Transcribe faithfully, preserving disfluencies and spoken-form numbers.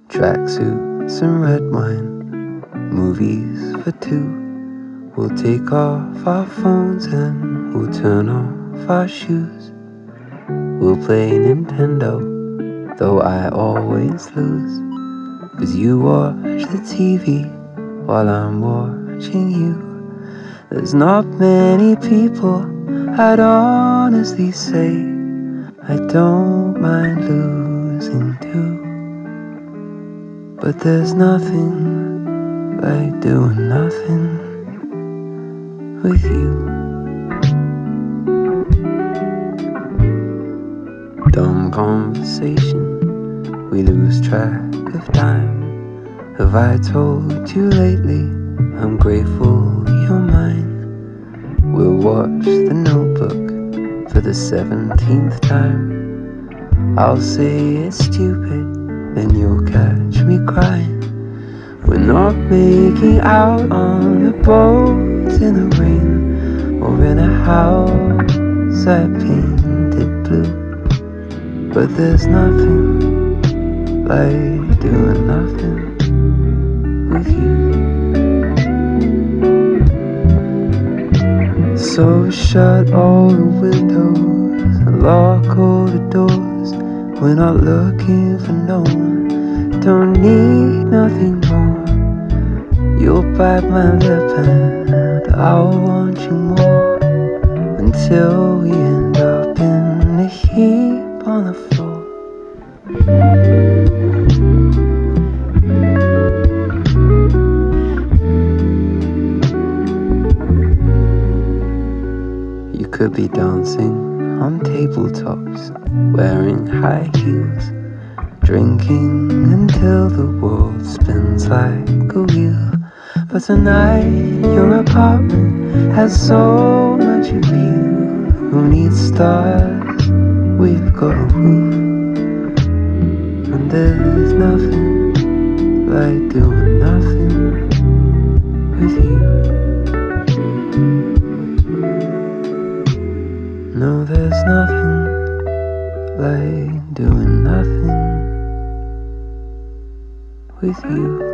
Tracksuits and red wine, movies for two. We'll take off our phones and we'll turn off our shoes. We'll play Nintendo, though I always lose. 'Cause you watch the T V while I'm watching you. There's not many people I'd honestly say I don't mind losing too. But there's nothing like doing nothing with you. Dumb conversation, we lose track of time. Have I told you lately I'm grateful you're mine? We'll watch The Notebook for the seventeenth time. I'll say it's stupid, then you'll catch me crying. We're not making out on a boat in the rain, or in a house I painted blue. But there's nothing like doing nothing with you. So shut all the windows and lock all the doors. We're not looking for no one, don't need nothing more. You'll bite my lip and I'll want you more, until we end up in a heap on the floor. You could be dancing on tabletops, wearing high heels, drinking until the world spins like a wheel. But tonight your apartment has so much appeal. Who needs stars? We've got a roof. And there's nothing like doing nothing with you. No, there's nothing like doing nothing with you.